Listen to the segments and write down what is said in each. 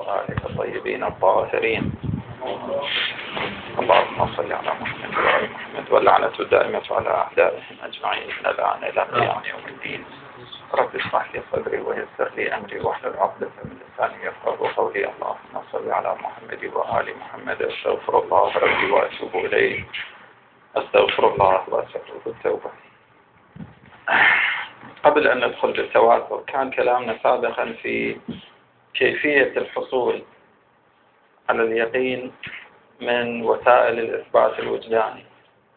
وآله الطيبين الطاهرين. اللهم صل على محمد وآل محمد، واللعنة الدائمة على أعدائهم أجمعين من الآن إلى قيام يوم الدين. رب اشرح لي صدري ويسر لي أمري واحلل عقدة من لساني يفقهوا قولي. اللهم صل على محمد وآل محمد. أستغفر الله ربي وأتوب إليه. أستغفر الله وأستغفر التوبة. قبل أن ندخل بالتواتر، كان كلامنا سابقا في كيفية الحصول على اليقين من وسائل الإثبات الوجداني،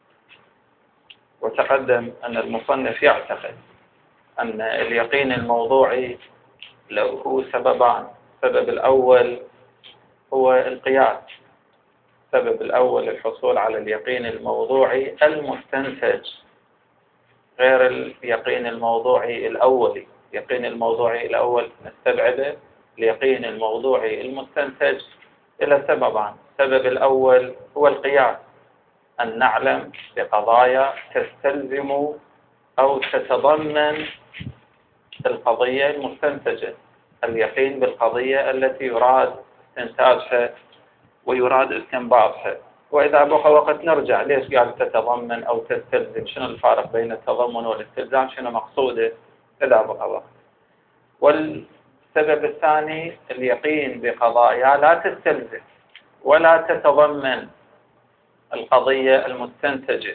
وتقدم أن المصنف يعتقد أن اليقين الموضوعي له سببان. السبب الأول هو القياس. السبب الأول للحصول على اليقين الموضوعي المستنتج، غير اليقين الموضوعي الأولي. اليقين الموضوعي الأول نستبعده. اليقين الموضوعي المستنتج إلى سببان. السبب الأول هو القياس، أن نعلم بقضايا تستلزم أو تتضمن القضية المستنتجة، اليقين بالقضية التي يراد استنتاجها ويراد استنباطها. وإذا بقى وقت نرجع ليش قال تتضمن أو تستلزم، شنو الفارق بين التضمن والاستلزام، شنو مقصوده إذا بقى وقت. والسبب الثاني اليقين بقضايا لا تستلزم ولا تتضمن القضية المستنتجة،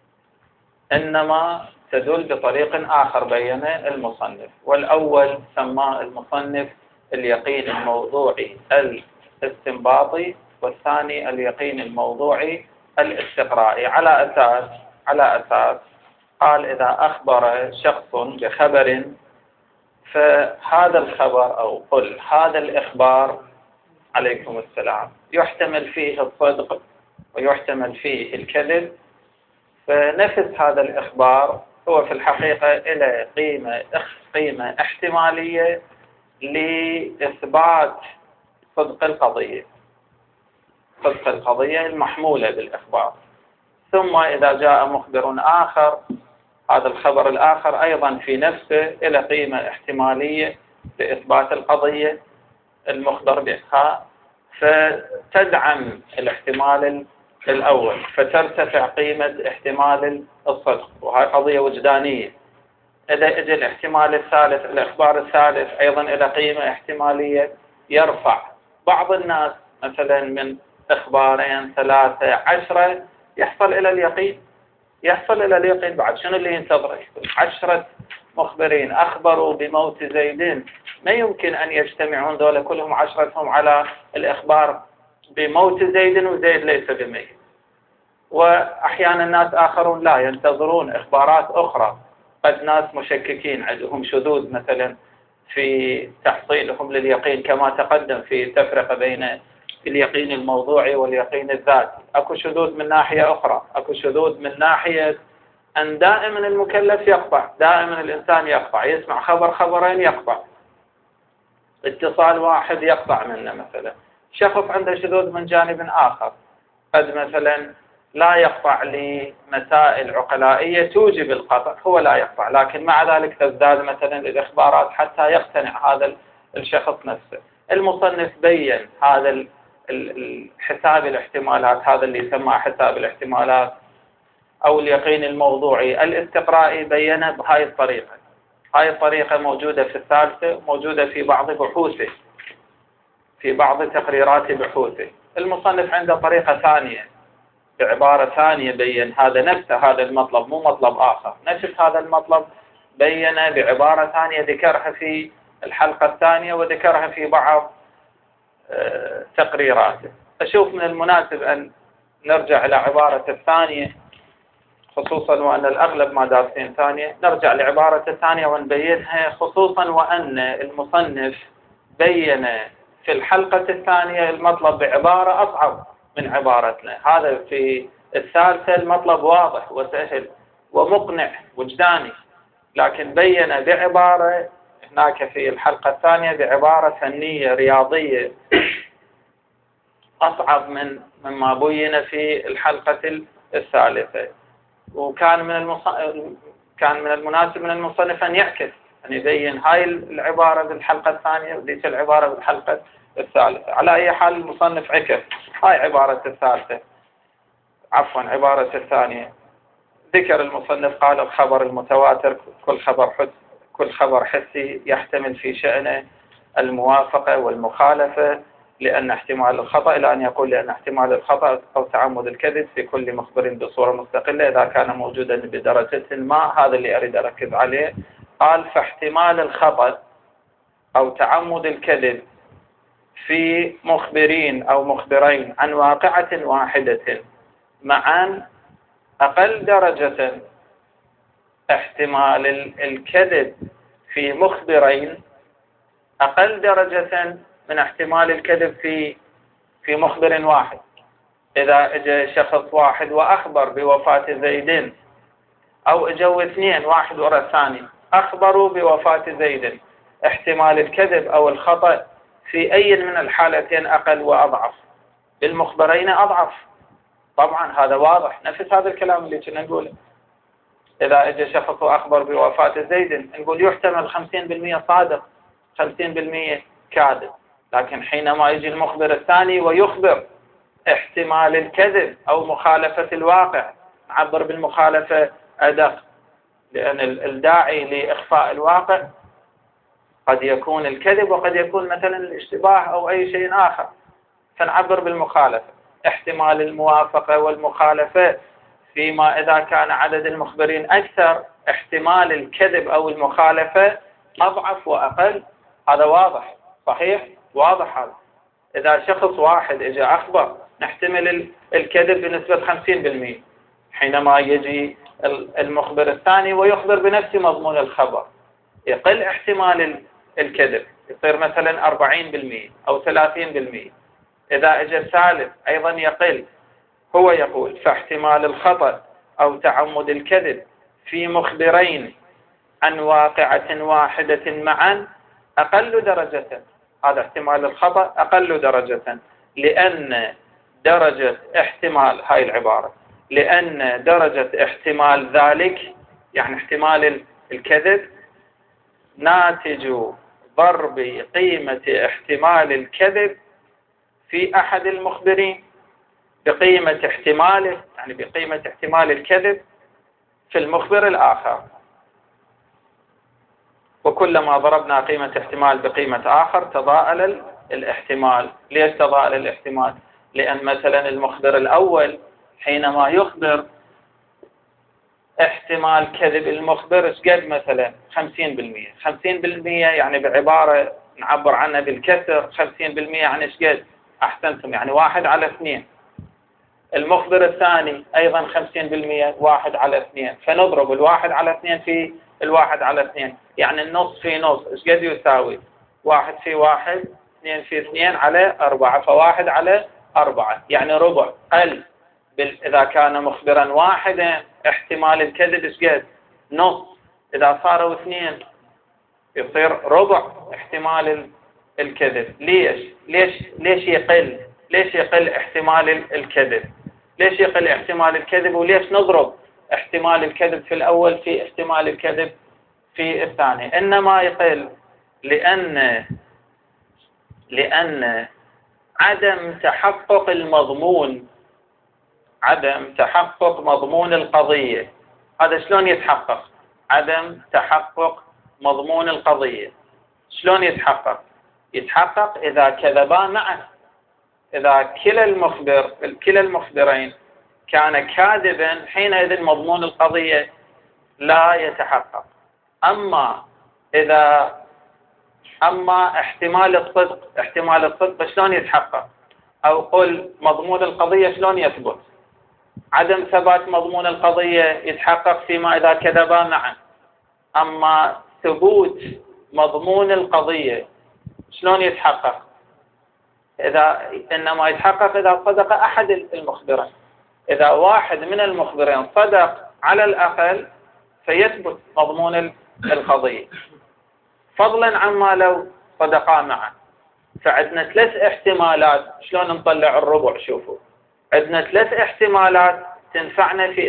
إنما تدل بطريق آخر بينه المصنف. والأول سماه المصنف اليقين الموضوعي الاستنباطي، والثاني اليقين الموضوعي الاستقرائي. على أساس قال إذا أخبر شخص بخبر، فهذا الخبر أو قل هذا الإخبار عليكم السلام يحتمل فيه الصدق ويحتمل فيه الكذب، فنفس هذا الإخبار هو في الحقيقة إلى قيمة احتمالية لإثبات صدق القضية المحمولة بالإخبار. ثم إذا جاء مخبر آخر، هذا الخبر الآخر أيضا في نفسه إلى قيمة احتمالية لإثبات القضية المخبر بها، فتدعم الاحتمال الأول، فترتفع قيمة احتمال الصدق، وهي قضية وجدانية. إذا اجى الاحتمال الثالث، الإخبار الثالث، أيضا إلى قيمة احتمالية، يرفع بعض الناس مثلا من إخبارين 3 10 يحصل إلى اليقين. بعد شنو اللي ينتظره؟ 10 مخبرين أخبروا بموت زيد، ما يمكن أن يجتمعون دولة كلهم 10 على الإخبار بموت زيد وزيد ليس بميت. وأحيانا الناس آخرون لا، ينتظرون إخبارات أخرى. قد ناس مشككين عندهم شذوذ مثلا في تحصيلهم لليقين، كما تقدم في تفرقة بين اليقين الموضوعي واليقين الذاتي. أكو شذوذ من ناحية أخرى، أكو شذوذ من ناحية أن دائما المكلف يقطع، دائما الإنسان يقطع، يسمع خبرين يقطع، اتصال واحد يقطع منه. مثلا شخص عنده شذوذ من جانب آخر، قد مثلا لا يقطع لمسائل عقلائية توجب القطع، هو لا يقطع، لكن مع ذلك تزداد مثلا الإخبارات حتى يقتنع هذا الشخص نفسه. المصنف بين هذا الحساب الاحتمالات، هذا اللي يسمى حساب الاحتمالات أو اليقين الموضوعي الاستقرائي، بينه بهاي الطريقة. هاي الطريقة موجودة في الثالثة، موجودة في بعض بحوثه، في بعض تقريرات بحوثه. المصنف عنده طريقة ثانية بعبارة ثانية بين هذا المطلب، مو مطلب آخر، نفس هذا المطلب بينه بعبارة ثانية ذكرها في الحلقة الثانية وذكرها في بعض تقريراته. أشوف من المناسب أن نرجع إلى عبارة الثانية، خصوصا وأن الأغلب ما دارسين ثانية، نرجع لعبارة الثانية ونبينها، خصوصا وأن المصنف بين في الحلقة الثانية المطلب بعبارة أصعب من عبارتنا. هذا في الثالثة المطلب واضح وسهل ومقنع وجداني، لكن بين بعبارة هناك في الحلقة الثانية بعبارة فنية رياضية أصعب مما بين في الحلقة الثالثة. وكان من المناسب من المصنف أن يعكس، أن يبين هاي العبارة بالحلقة الثانية وليس العبارة بالحلقة الثالثة. على أي حال المصنف عكس هاي عبارة الثالثة، عفوا عبارة الثانية. ذكر المصنف قال الخبر المتواتر كل خبر حسي يحتمل في شأنه الموافقة والمخالفة لأن احتمال الخطأ، إلى أن يقول لأن احتمال الخطأ أو تعمد الكذب في كل مخبر بصورة مستقلة إذا كان موجودا بدرجة ما. هذا اللي أريد أركز عليه. قال فاحتمال الخطأ أو تعمد الكذب في مخبرين أو مخبرين عن واقعة واحدة معا أقل درجة احتمال الكذب في مخبرين أقل درجة من احتمال الكذب في مخبر واحد. إذا اجى شخص واحد وأخبر بوفاة زيد، أو اجوا اثنين واحد وراء الثاني أخبروا بوفاة زيد، احتمال الكذب أو الخطأ في أي من الحالتين أقل وأضعف؟ بالمخبرين أضعف طبعا، هذا واضح. نفس هذا الكلام اللي كنا نقوله. إذا اجى شخص وأخبر بوفاة زيد نقول يحتمل 50% صادق 50% كاذب، لكن حينما يجي المخبر الثاني ويخبر احتمال الكذب أو مخالفة الواقع، نعبر بالمخالفة أدق، لأن الداعي لإخفاء الواقع قد يكون الكذب وقد يكون مثلا الاشتباه أو أي شيء آخر، فنعبر بالمخالفة. احتمال الموافقة والمخالفة فيما إذا كان عدد المخبرين أكثر، احتمال الكذب أو المخالفة أضعف وأقل. هذا واضح صحيح؟ واضح هذا. إذا شخص واحد إجا أخبر نحتمل الكذب بنسبة 50%، حينما يجي المخبر الثاني ويخبر بنفس مضمون الخبر يقل احتمال الكذب، يصير مثلا 40% أو 30%. إذا اجى الثالث أيضا يقل. هو يقول فاحتمال الخطأ أو تعمد الكذب في مخبرين عن واقعة واحدة معا أقل درجة. هذا احتمال الخطأ أقل درجة، لأن درجة احتمال، هاي العبارة، لأن درجة احتمال ذلك يعني احتمال الكذب ناتج ضرب قيمة احتمال الكذب في أحد المخبرين بقيمة احتماله، يعني بقيمة احتمال الكذب في المخبر الآخر. وكلما ضربنا قيمة احتمال بقيمة آخر تضاءل الاحتمال. ليش تضاءل الاحتمال؟ لأن مثلا المخبر الأول حينما يخبر احتمال كذب المخبر اسقد مثلا 50%. 50% يعني بعبارة نعبر عنها بالكسر 50% يعني اسقد؟ أحسنتم، يعني 1/2. المخبر الثاني أيضا 50% 1/2، فنضرب 1/2 في 1/2، يعني النص في نص ايش قد يساوي؟ 1 في 1 2 في 2/4، ف1/4 يعني ربع. قل إذا كان مخبرا واحدا احتمال الكذب ايش قد؟ نص. إذا صاروا 2 يصير ربع احتمال الكذب. ليش يقل؟ ليش يقل احتمال الكذب؟ ليش يقل احتمال الكذب؟ وليش نضرب احتمال الكذب في الأول في احتمال الكذب في الثاني؟ إنما يقل لأن عدم تحقق المضمون، عدم تحقق مضمون القضية. هذا شلون يتحقق؟ عدم تحقق مضمون القضية شلون يتحقق؟ يتحقق إذا كذبا معا. إذا كلا المخبرين كان كاذبا حينئذ مضمون القضية لا يتحقق. أما احتمال الصدق شلون يتحقق؟ أو قل مضمون القضية شلون يثبت؟ عدم ثبات مضمون القضية يتحقق فيما إذا كذبا معا. أما ثبوت مضمون القضية شلون يتحقق؟ إنما يتحقق إذا صدق أحد المخبرين. إذا واحد من المخبرين صدق على الأقل فيثبت مضمون القضية، فضلا عما لو صدقا معا. فعندنا 3 احتمالات. شلون نطلع الربع؟ شوفوا، عندنا 3 احتمالات تنفعنا في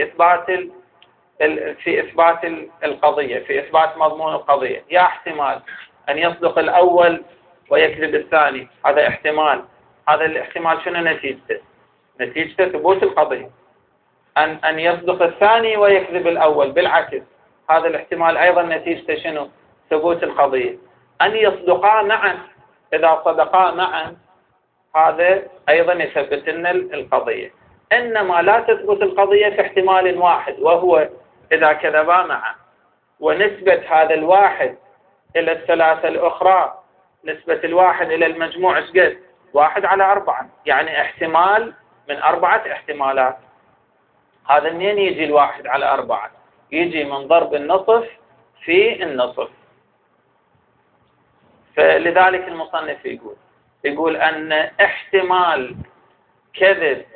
إثبات القضية، في إثبات مضمون القضية. يا احتمال أن يصدق الأول ويكذب الثاني، هذا احتمال. هذا الاحتمال شنو نتيجته؟ نتيجته ثبوت القضية. أن يصدق الثاني ويكذب الأول، بالعكس هذا الاحتمال أيضا نتيجته شنو؟ ثبوت القضية. أن يصدقا معا، إذا صدقا معا هذا أيضا يثبت لنا القضية. إنما لا تثبت القضية في احتمال واحد، وهو إذا كذبا معا، ونسبة هذا الواحد إلى الثلاثة الأخرى، نسبة الواحد إلى المجموع شقد؟ 1/4، يعني احتمال من 4 احتمالات. هذا منين يجي 1/4؟ يجي من ضرب النصف في النصف. فلذلك المصنف يقول أن احتمال كذب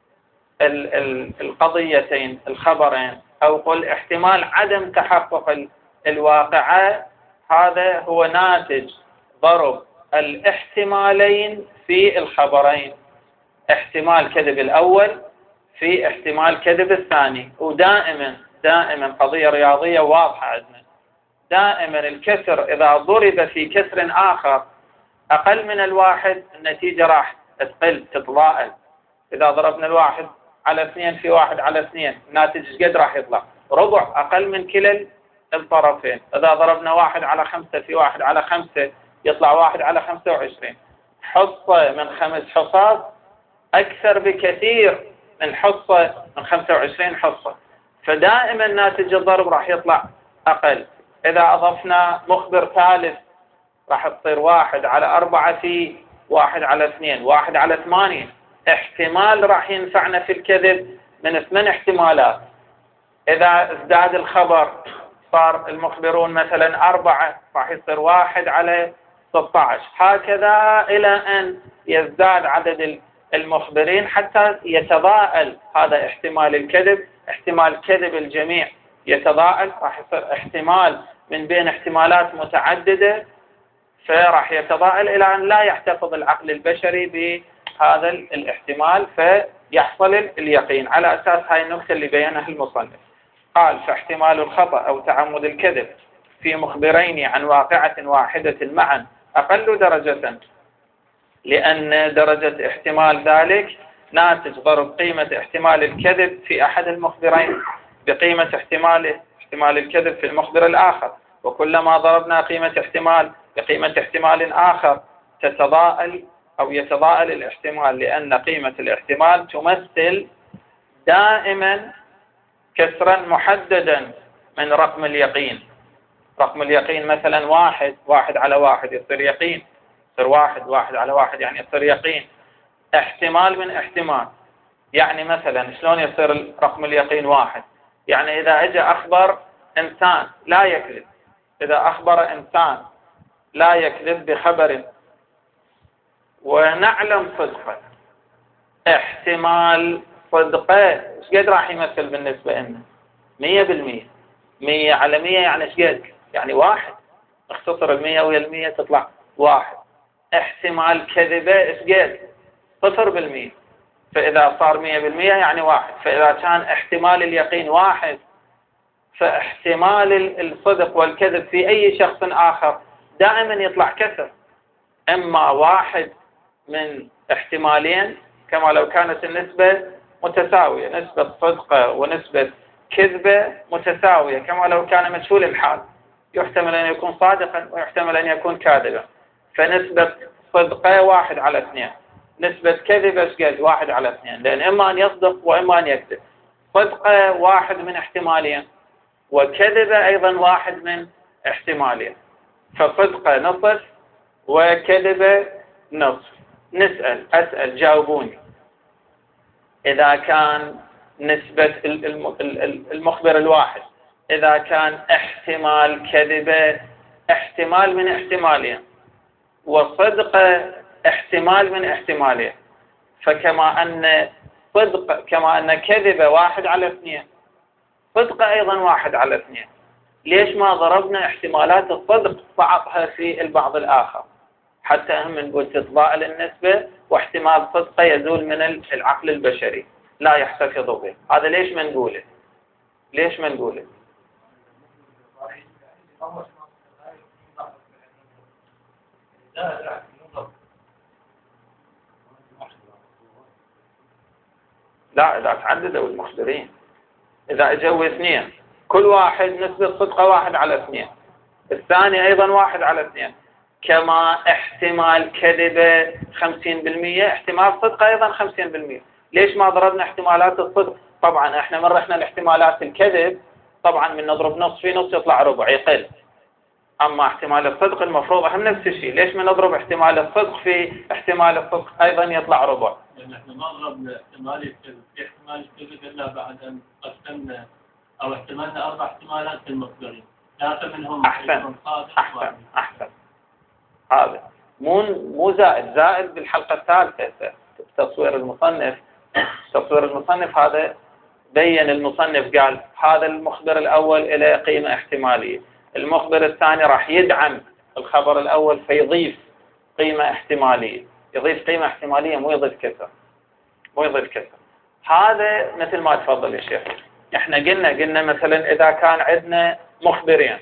القضيتين الخبرين، أو قل احتمال عدم تحقق الواقعة، هذا هو ناتج ضرب الاحتمالين في الخبرين، احتمال كذب الأول في احتمال كذب الثاني. ودائما قضية رياضية واضحة عندنا، دائما الكسر إذا ضرب في كسر آخر أقل من الواحد النتيجة راح تقل تتضاءل. إذا ضربنا 1 على 2 في 1 على 2 الناتج قد راح يطلع؟ ربع، أقل من كلا الطرفين. إذا ضربنا 1 على 5 في 1 على 5 يطلع 1 على 25. حصة من 5 حصات أكثر بكثير من حصة من 25 حصة. فدائما ناتج الضرب راح يطلع أقل. إذا أضفنا مخبر ثالث راح تصير 1 على 4 في 1 على 2 1 على 8. احتمال راح ينفعنا في الكذب من 8 احتمالات. إذا ازداد الخبر صار المخبرون مثلا 4 راح يصير 1 على 16. هكذا إلى أن يزداد عدد المخبرين حتى يتضاءل هذا احتمال الكذب، احتمال كذب الجميع يتضاءل، راح يصير احتمال من بين احتمالات متعددة، فراح يتضاءل إلى أن لا يحتفظ العقل البشري بهذا الاحتمال فيحصل اليقين. على أساس هاي النكتة اللي بينها المصنف قال: فاحتمال الخطأ أو تعمد الكذب في مخبرين عن واقعة واحدة معا أقل درجة، لأن درجة احتمال ذلك ناتج ضرب قيمة احتمال الكذب في أحد المخبرين بقيمة احتمال الكذب في المخبر الآخر. وكلما ضربنا قيمة احتمال بقيمة احتمال آخر تتضاءل أو يتضاءل الاحتمال، لأن قيمة الاحتمال تمثل دائما كسرا محددا من رقم اليقين. رقم اليقين مثلا 1 على 1 يصير يقين، يصير 1 على 1 يعني يصير يقين. احتمال من احتمال، يعني مثلا شلون يصير رقم اليقين 1؟ يعني إذا أجى أخبر إنسان لا يكذب، إذا أخبر إنسان لا يكذب بخبر ونعلم صدقه، احتمال صدقه ايش قد راح يمثل بالنسبة لنا؟ 100%. 100 على 100 يعني ايش قد؟ يعني 1. اختصر 100 ويا 100 تطلع 1. احتمال كذبه ايش قد؟ 0%. فإذا صار 100% يعني 1. فإذا كان احتمال اليقين 1، فاحتمال الصدق والكذب في أي شخص آخر دائما يطلع كسر، إما 1 من احتمالين كما لو كانت النسبة متساوية، نسبة صدقة ونسبة كذبة متساوية، كما لو كان مجهول الحال، يحتمل أن يكون صادقا ويحتمل أن يكون كاذبا. فنسبة صدقة 1 على 2، نسبة كذبة قد 1 على 2، لأن إما أن يصدق وإما أن يكذب. صدقة 1 من احتمالين، وكذبة أيضا 1 من احتمالين، فصدقة نصف وكذبة نصف. أسأل جاوبوني، إذا كان نسبة المخبر الواحد، إذا كان احتمال كذبة احتمال من احتمالين، وصدقة احتمال من احتمالين، فكما أن كذبة 1 على 2، صدقة أيضا 1 على 2. ليش ما ضربنا احتمالات الصدق بعضها في البعض الآخر حتى هم نقول تتضاءل النسبة، واحتمال صدقة يزول من العقل البشري لا يحتفظ به. هذا ليش ما نقوله؟ ليش ما نقوله؟ لا لا، إذا تعددوا المخبرين، إذا اجوا اثنين كل واحد نسبة صدقه 1/2، الثاني أيضا 1/2، كما احتمال كذبه 50%، احتمال صدقه أيضا 50%. ليش ما ضربنا احتمالات الصدق؟ طبعا احنا من رحنا لاحتمالات الكذب، طبعا من نضرب نص في نص يطلع ربع يقل. أما احتمال الصدق المفروض هم نفس الشيء، ليش من نضرب احتمال الصدق في احتمال الصدق أيضا يطلع ربع؟ لأن احنا ما ضربنا احتمال الكذب في احتمال الكذب إلا بعد أن قسمنا أو احتملنا 4 احتمالات في المخبرين، 3 منهم أحسن. هذا مو زائد بالحلقة الثالثة تصوير المصنف هذا بين المصنف قال هذا المخبر الأول إلى قيمة احتمالية، المخبر الثاني راح يدعم الخبر الأول فيضيف قيمة احتمالية، يضيف قيمة احتمالية مو يضيف كسر. هذا مثل ما تفضل يا شيخ. احنا قلنا مثلا إذا كان عندنا مخبرين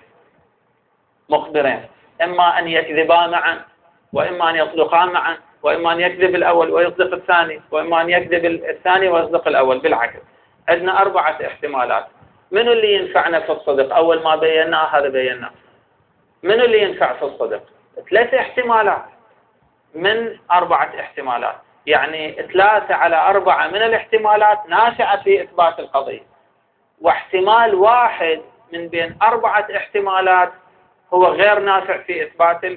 إما أن يكذبا معا، وإما أن يصدقا معا، وإما أن يكذب الأول ويصدق الثاني، وإما أن يكذب الثاني ويصدق الأول بالعكس. عندنا 4 احتمالات. منو اللي ينفعنا في الصدق؟ أول ما بيناه هذا بيناه. منو اللي ينفع في الصدق؟ 3 احتمالات من 4 احتمالات، يعني 3/4 من الاحتمالات نافعة في إثبات القضية، واحتمال واحد من بين 4 احتمالات هو غير نافع في إثبات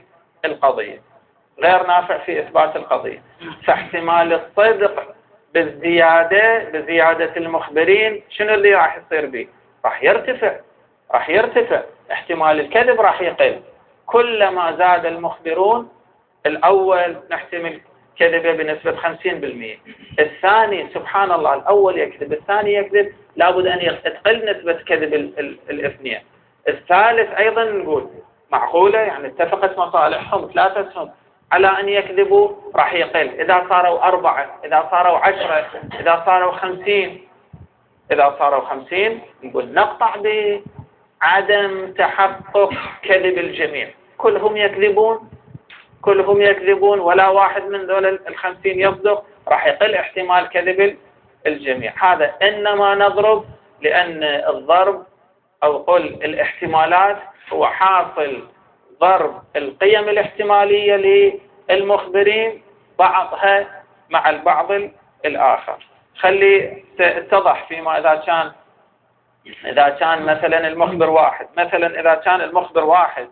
القضية. فاحتمال الصدق بزيادة المخبرين شنو اللي راح يصير به؟ راح يرتفع. احتمال الكذب راح يقل. كلما زاد المخبرون، الأول نحتمل كذبه بنسبة 50%، الثاني سبحان الله الأول يكذب الثاني يكذب، لابد أن تقل نسبة كذب الاثنين. الثالث أيضا نقول معقولة، يعني اتفقت مصالحهم 3 على أن يكذبوا راح يقل. إذا صاروا 4، إذا صاروا 10، إذا صاروا 50 نقول نقطع بعدم تحقق كذب الجميع. كلهم يكذبون ولا واحد من ذول 50 يصدق، راح يقل احتمال كذب الجميع. هذا إنما نضرب لأن الضرب أو قل الاحتمالات هو حاصل ضرب القيم الاحتمالية للمخبرين بعضها مع البعض الآخر. خلي اتضح فيما إذا كان مثلا المخبر واحد، مثلا إذا كان المخبر واحد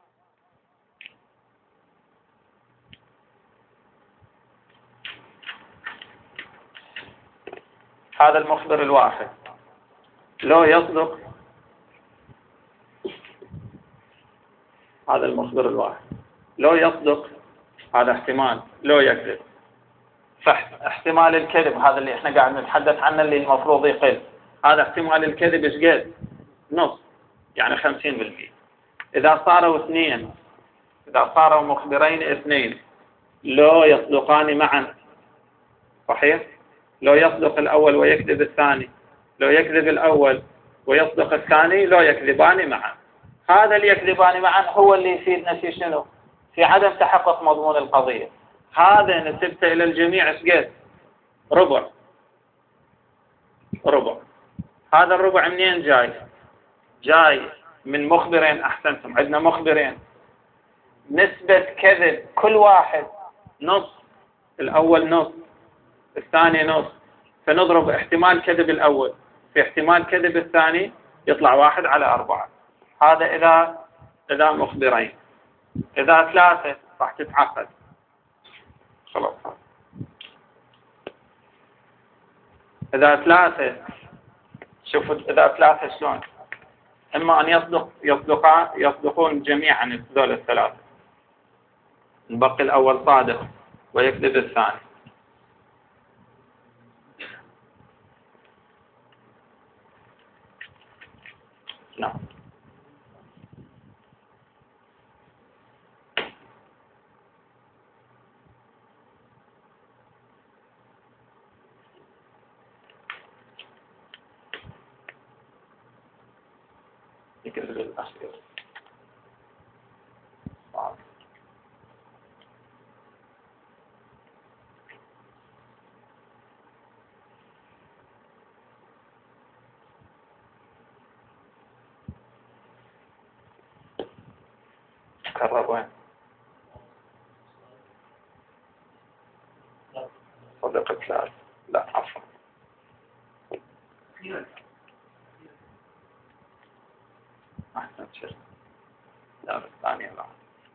هذا المخبر الواحد لو يصدق، هذا المخبر الواحد لو يصدق هذا احتمال، لو يكذب فاحتمال الكذب هذا اللي احنا قاعد نتحدث عنه اللي المفروض يقل، هذا احتمال الكذب ايش قد؟ نص، يعني 50%. إذا صاروا مخبرين 2 لو يصدقان معا، صحيح؟ لو يصدق الأول ويكذب الثاني، لو يكذب الأول ويصدق الثاني، لو يكذبان معا. هذا اللي يكذبان معا هو اللي يفيدنا في شنو؟ في عدم تحقق مضمون القضية. هذا نسبته إلى الجميع ايش قد؟ ربع. هذا الربع منين جاي من مخبرين. أحسنتم، عندنا مخبرين نسبة كذب كل واحد نص، الأول نص، الثاني نص، فنضرب احتمال كذب الأول في احتمال كذب الثاني يطلع 1/4. هذا إذا مخبرين. إذا 3 راح تتعقد خلاص. إذا 3 شوفوا إذا 3 شلون، إما أن يصدقون جميعا ذول 3، نبقي الأول صادق ويكذب الثاني. نعم. يكذب الأخير. المتكرر وين؟ صدق 3. لا عفوا. أحسن شيء. لا الثانية لا.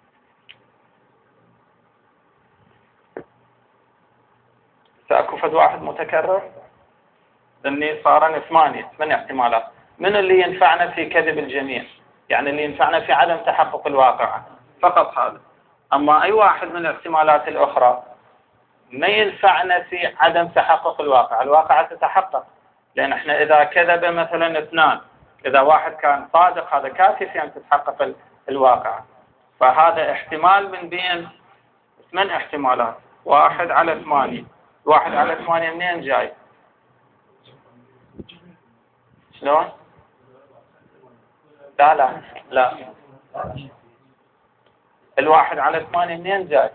سأكو فد واحد متكرر لأني صارن 8 احتمالات. من اللي ينفعنا في كذب الجميع؟ يعني اللي ينفعنا في عدم تحقق الواقع فقط هذا. أما أي واحد من الاحتمالات الأخرى ما ينفعنا في عدم تحقق الواقع. الواقع تتحقق، لأن احنا إذا كذب مثلا 2، إذا واحد كان صادق هذا كافي في أن تتحقق الواقع. فهذا احتمال من بين 8 احتمالات. 1 على 8. 1 على 8 منين جاي؟ شلون؟ لا 1 على 8 منين جاي؟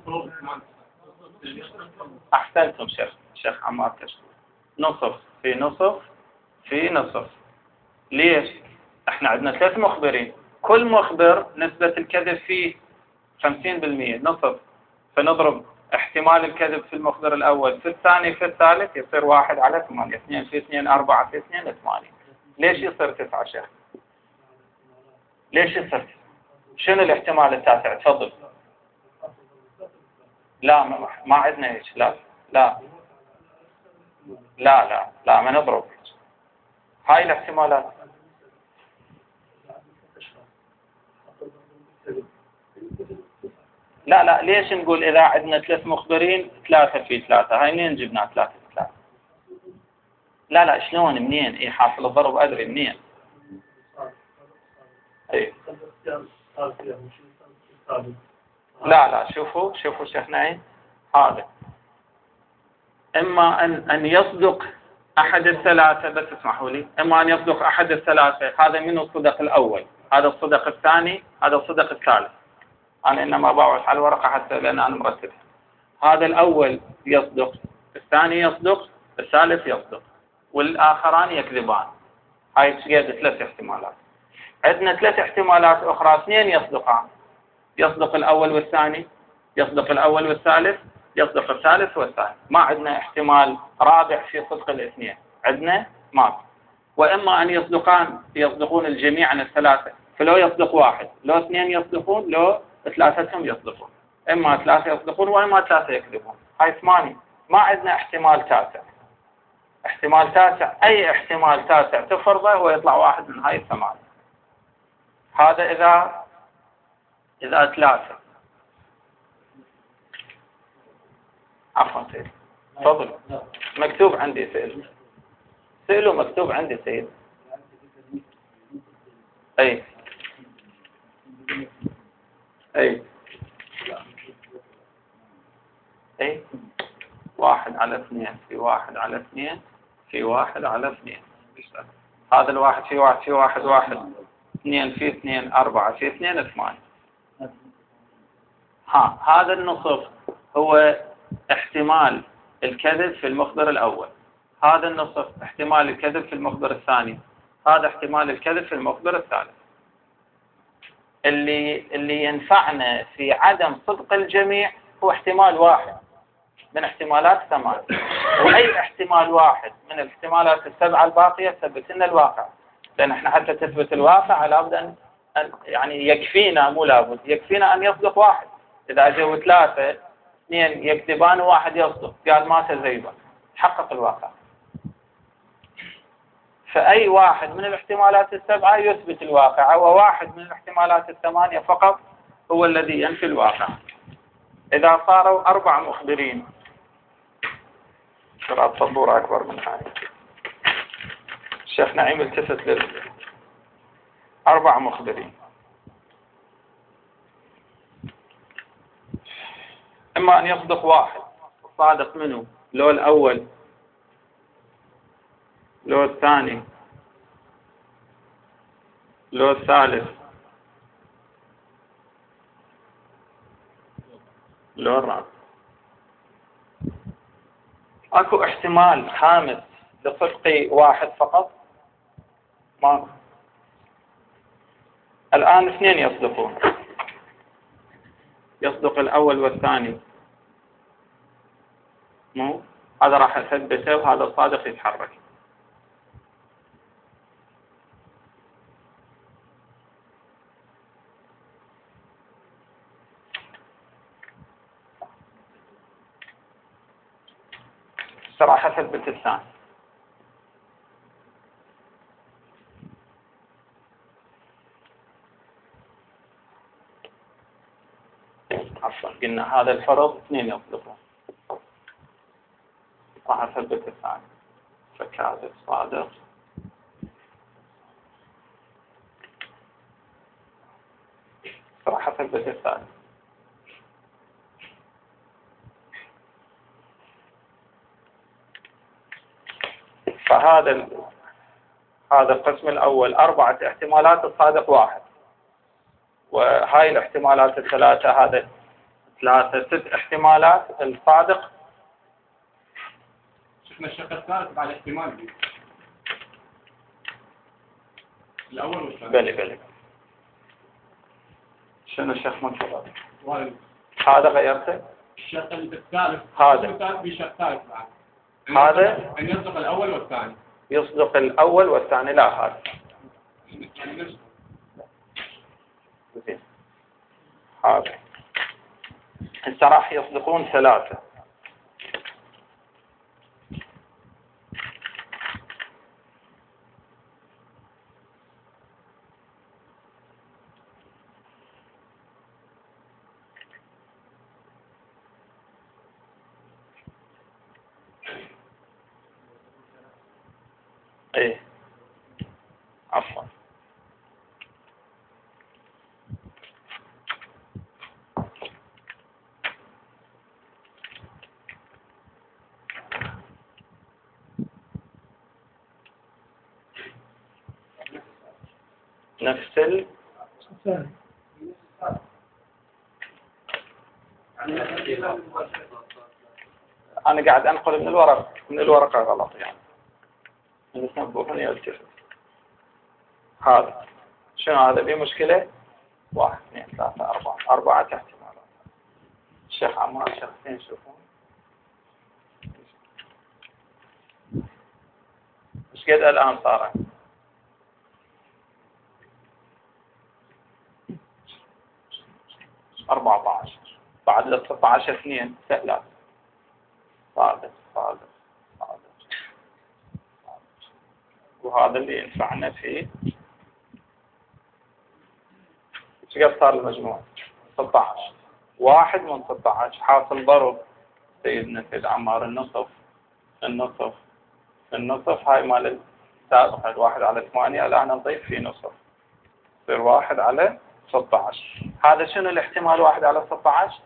أحسنتم شيخ عمار كشف. نصف في نصف في نصف. ليش؟ احنا عندنا 3 مخبرين، كل مخبر نسبة الكذب فيه 50%، نصف. فنضرب احتمال الكذب في المخبر الأول في الثاني في الثالث، يصير 1 على 8. 2 في 2 4 في 2 8. ليش يصير 9 شيخ؟ ليش يصير 9؟ شنو الاحتمال التاسع؟ تفضل. لا ما عندنا هيك. لا ما نضرب هاي الاحتمالات. لا ليش نقول إذا عندنا 3 مخبرين 3 في 3؟ هاي منين جبنا 3 في 3؟ لا شلون منين؟ حاصل الضرب أدري منين. اي لا شوفوا شيخ نعيم، هذا إما أن يصدق أحد الثلاثة. بس اسمحوا لي، إما أن يصدق أحد الثلاثة. هذا من الصدق الأول، هذا الصدق الثاني، هذا الصدق الثالث. أنا إنما بعث على الورقة حتى لأن أنا مرتبها. هذا الأول يصدق، الثاني يصدق، الثالث يصدق، والآخران يكذبان. هاي تقعد 3 احتمالات. عندنا 3 احتمالات أخرى، 2 يصدقان. يصدق الأول والثاني، يصدق الأول والثالث، يصدق الثالث والثاني. ما عندنا احتمال رابع في صدق الاثنين، عندنا ما. وإما أن يصدقون الجميع عن الثلاثة، فلو يصدق واحد، لو 2 يصدقون، لو 3 يصدقون. إما 3 يصدقون وإما 3 يكذبون. هاي 8. ما عندنا احتمال تاسع. احتمال تاسع، أي احتمال تاسع تفرضه ويطلع واحد من هاي 8. هذا إذا 3. عفوا سيد، تفضل. مكتوب عندي سيد، سئلوا مكتوب عندي سيد. أي 1 على 2 في 1 على 2 في 1 على 2. هذا الواحد في 1 في 1 1. 2 في 2 4 في 2 8. هذا النصف هو احتمال الكذب في المخبر الأول. هذا النصف احتمال الكذب في المخبر الثاني. هذا احتمال الكذب في المخبر الثالث. اللي ينفعنا في عدم صدق الجميع هو احتمال واحد من احتمالات 8. وأي احتمال واحد من الاحتمالات ال7 الباقية تثبت لنا الواقع. لأن احنا حتى تثبت الواقع لابد أن يعني يكفينا، مو لابد، يكفينا أن يصدق واحد. إذا جو 3 2 يكذبان وواحد يصدق، قال مات زيبا، تحقق الواقع. فأي واحد من الاحتمالات ال7 يثبت الواقع، وواحد من الاحتمالات ال8 فقط هو الذي ينفي الواقع. إذا صاروا 4 مخبرين، شرع الصبورة أكبر من هاي. الشيخ نعيم التفت 4 مخبرين، إما أن يصدق واحد، صادق منه لو الأول لو الثاني لو الثالث لو الرابع. أكو احتمال خامس لصدق واحد فقط؟ ما الآن 2 يصدقون، يصدق الأول والثاني، مو هذا راح أثبته وهذا الصادق يتحرك. راح أثبت الثاني. عفوا قلنا هذا الفرض اثنين يصدقون، راح أثبت الثاني. فكاذب صادق راح أثبت الثاني. فهذا القسم الأول 4 احتمالات، الصادق 1، وهاي الاحتمالات الثلاثة، هذا 6 احتمالات، الصادق. شفنا الشق الثالث بعد احتمال دي. الأول والثاني. بلي شنو الشق منتظر؟ وهذا هذا غيرته. الشق الثالث هذا بشق ثالث بعد. هذا أن يصدق الأول والثاني. يصدق الأول والثاني، لا هذا زين. هذا هسه راح يصدقون 3. ايه عفوا. نفس أنا قاعد أنقل من الورقة غلط يعني. نسبوهني التفت. هذا شنو هذا؟ في مشكلة؟ 1 2 3 4 احتمالات. الشيخ عمار شخصين يشوفون ايش قد الآن صار؟ - 14 بعد ال 16 2 سهلات. صادق وهذا اللي ينفعنا فيه. ايش قد صار المجموع؟ 16. 1 من 16 حاصل ضرب سيدنا سيد عمار النصف هاي مال السابق 1 على 8. الآن نضيف فيه نصف يصير 1 على 16. هذا شنو الاحتمال 1 على 16؟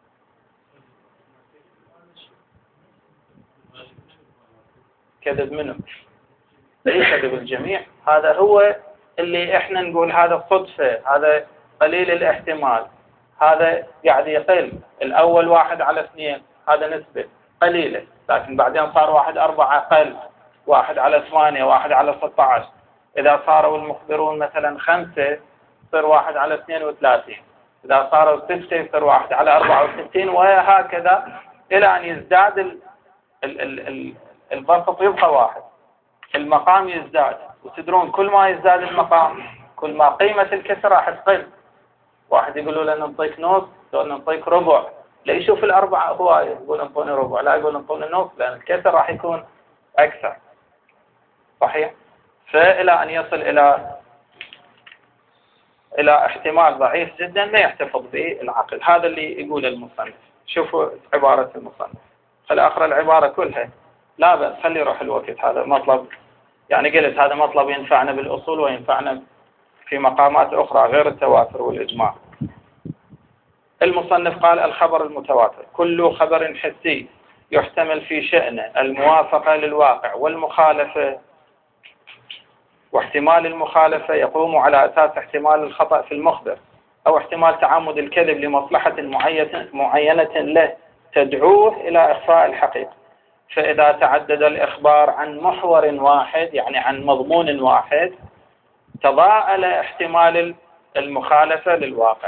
كذب منه. ليس كذب الجميع. هذا هو اللي احنا نقول هذا صدفة، هذا قليل الاحتمال، هذا قاعد يقل. الأول 1 على 2 هذا نسبة قليلة، لكن بعدين صار 1 4 أقل، 1 على 8 1 على 16. إذا صاروا المخبرون مثلا 5 يصير 1 على 32. إذا صاروا 6 يصير 1 على 64، وهكذا إلى أن يزداد البسط يبقى 1. المقام يزداد، وتدرون كل ما يزداد المقام كل ما قيمة الكسر راح تقل. واحد يقولوا له نعطيك نص، يقول نعطيك ربع، لا يشوف الأربعة هواية يقول انطوني ربع، لا يقول انطوني نص، لأن الكسر راح يكون أكثر. صحيح؟ فإلى أن يصل إلى احتمال ضعيف جدا ما يحتفظ به العقل. هذا اللي يقول المصنف. شوفوا عبارة المصنف، خلي أقرأ العبارة كلها، لا بأس، خلي يروح الوقت. هذا مطلب يعني قلت هذا مطلب ينفعنا بالأصول وينفعنا في مقامات أخرى غير التواتر والإجماع. المصنف قال: الخبر المتواتر كل خبر حسي يحتمل في شأنه الموافقة للواقع والمخالفة، واحتمال المخالفة يقوم على أساس احتمال الخطأ في المخبر أو احتمال تعمد الكذب لمصلحة معينة له تدعوه إلى إخفاء الحقيقة. فإذا تعدد الإخبار عن محور واحد يعني عن مضمون واحد تضاءل احتمال المخالفة للواقع.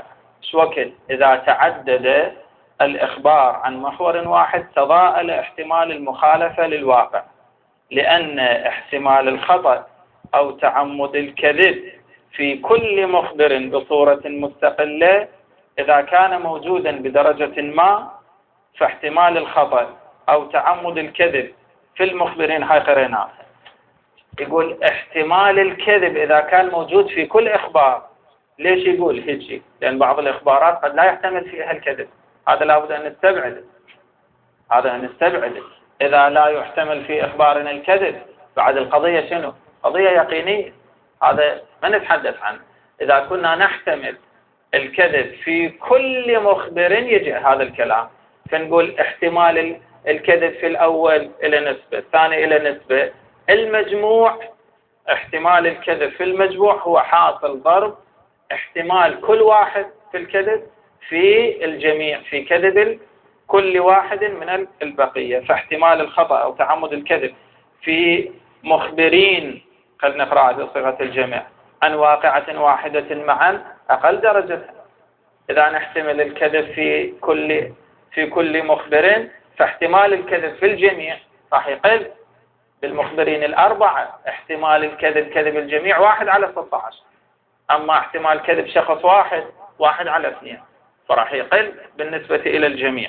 شو وقت إذا تعدد الإخبار عن محور واحد تضاءل احتمال المخالفة للواقع، لأن احتمال الخطأ أو تعمد الكذب في كل مخبر بصورة مستقلة إذا كان موجودا بدرجة ما، فاحتمال الخطأ أو تعمد الكذب في المخبرين هاي قريناها. يقول احتمال الكذب إذا كان موجود في كل إخبار. ليش يقول هيك؟ لأن بعض الإخبارات قد لا يحتمل فيها الكذب، هذا لابد أن نستبعده، هذا نستبعده. إذا لا يحتمل في إخبارنا الكذب بعد القضية شنو؟ قضية يقينية، هذا ما نتحدث عنه. إذا كنا نحتمل الكذب في كل مخبر يجي هذا الكلام، فنقول احتمال الكذب في الأول إلى نسبة، الثاني إلى نسبة، المجموع احتمال الكذب في المجموع هو حاصل ضرب احتمال كل واحد في الكذب في الجميع، في كذب كل واحد من البقية. فاحتمال الخطأ أو تعمد الكذب في مخبرين، خلينا نقرأ بصيغة الجمع، عن واقعة واحدة معا أقل درجة. إذا نحتمل الكذب في كل مخبر، فاحتمال الكذب في الجميع راح يقل. بالمخبرين الأربعة احتمال الكذب كذب الجميع 1/16، أما احتمال كذب شخص واحد 1/2، فراح يقل بالنسبة إلى الجميع.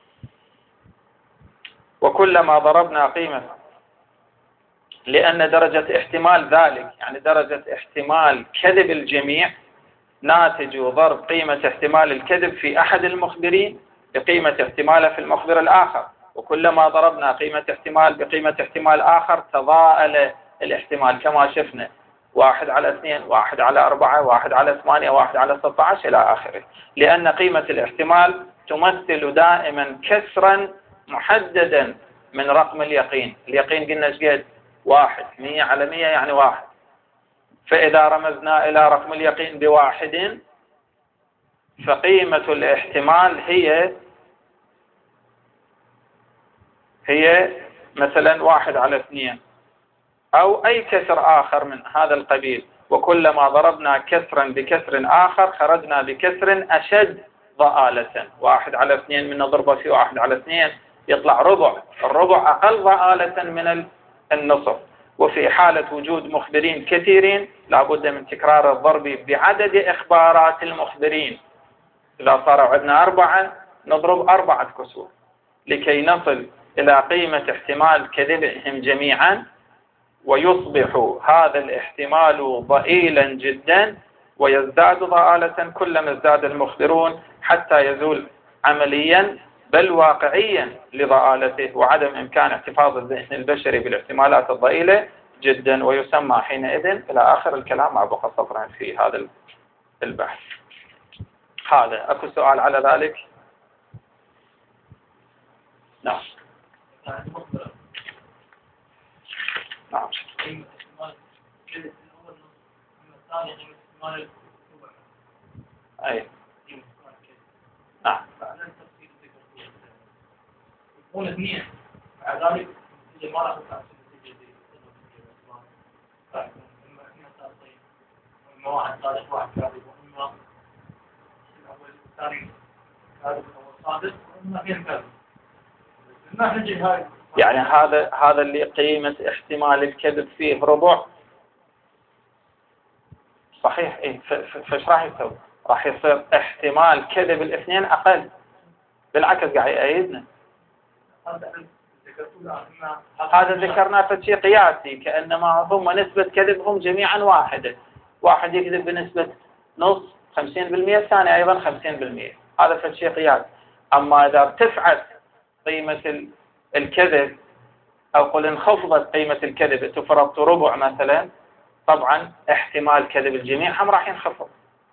وكلما ضربنا قيمة، لأن درجة احتمال ذلك، يعني درجة احتمال كذب الجميع، ناتج ضرب قيمة احتمال الكذب في أحد المخبرين بقيمة احتماله في المخبر الآخر. وكلما ضربنا قيمة احتمال بقيمة احتمال آخر تضاءل الاحتمال، كما شفنا 1/2، 1/4، 1/8، 1/16 إلى آخره. لأن قيمة الاحتمال تمثل دائما كسرا محددا من رقم اليقين. اليقين قلنا ايش قد؟ 1، 100/100 يعني 1. فإذا رمزنا إلى رقم اليقين ب1، فقيمة الاحتمال هي مثلا 1/2 أو أي كسر آخر من هذا القبيل. وكلما ضربنا كسرا بكسر آخر خرجنا بكسر أشد ضآلة. 1/2 من نضربه في 1/2 يطلع ربع، الربع أقل ضآلة من النصف. وفي حالة وجود مخبرين كثيرين لابد من تكرار الضرب بعدد إخبارات المخبرين. إذا صار عندنا 4 نضرب 4 كسور لكي نصل إلى قيمة احتمال كذبهم جميعا، ويصبح هذا الاحتمال ضئيلا جدا ويزداد ضآلة كلما ازداد المخبرون، حتى يزول عمليا بل واقعيا لضآلته وعدم إمكان احتفاظ الذهن البشري بالاحتمالات الضئيلة جدا، ويسمى حينئذ إلى آخر الكلام مع بقى سطرين في هذا البحث. هذا أكو سؤال على ذلك؟ نعم. نعم. أي. نعم. يكون 2 مع ذلك اللي ما راح يطلع إما واحد صادق واحد كاذب، وإما الأول الثاني كاذب وصادق، وإما اثنين كاذب. ما نجي هاي يعني هذا اللي قيمة احتمال الكذب فيه ربع. صحيح. إيه فايش راح يسوي؟ راح يصير احتمال كذب الاثنين أقل. بالعكس قاعد يأيدنا. هذا ذكرناه في شيء قياسي، كأنما هم نسبة كذبهم جميعا واحدة. واحد يكذب بنسبة نص 50%، الثاني أيضا 50%. هذا في شيء قياسي. أما إذا ارتفعت قيمة الكذب أو قل انخفضت قيمة الكذب تفرض ربع مثلا، طبعا احتمال كذب الجميع هم راح ينخفض.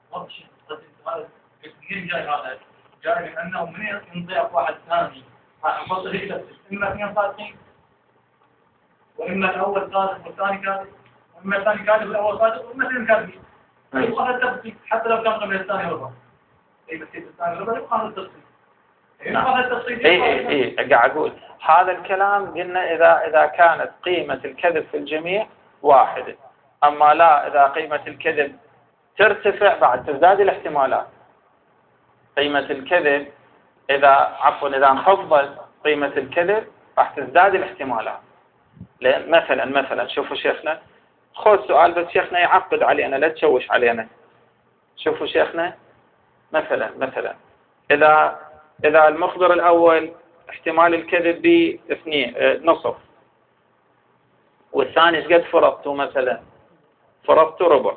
جاي من أنه من ينضيق واحد ثاني هنفصل هيك، إما 2 صادقين وإما الأول صادق والثاني كاذب، وإما الثاني كاذب والأول صادق، وإما 2 كاذبين. يبقى هذا التفصيل حتى لو كان قبل الثاني ربع، أي بس الثاني ربع يبقى هذا التفصيل. إيه قاعد أقول هذا الكلام. قلنا إذا كانت قيمة الكذب في الجميع 1، أما لا إذا قيمة الكذب ترتفع بعد تزداد الاحتمالات. قيمة الكذب إذا انخفضت قيمة الكذب راح تزداد الاحتمالات. لأن مثلا شوفوا شيخنا، خذ سؤال بس شيخنا يعقد علينا، لا تشوش علينا. شوفوا شيخنا، مثلا إذا المخبر الأول احتمال الكذب نصف، والثاني ايش قد فرضته؟ مثلا فرضته ربع.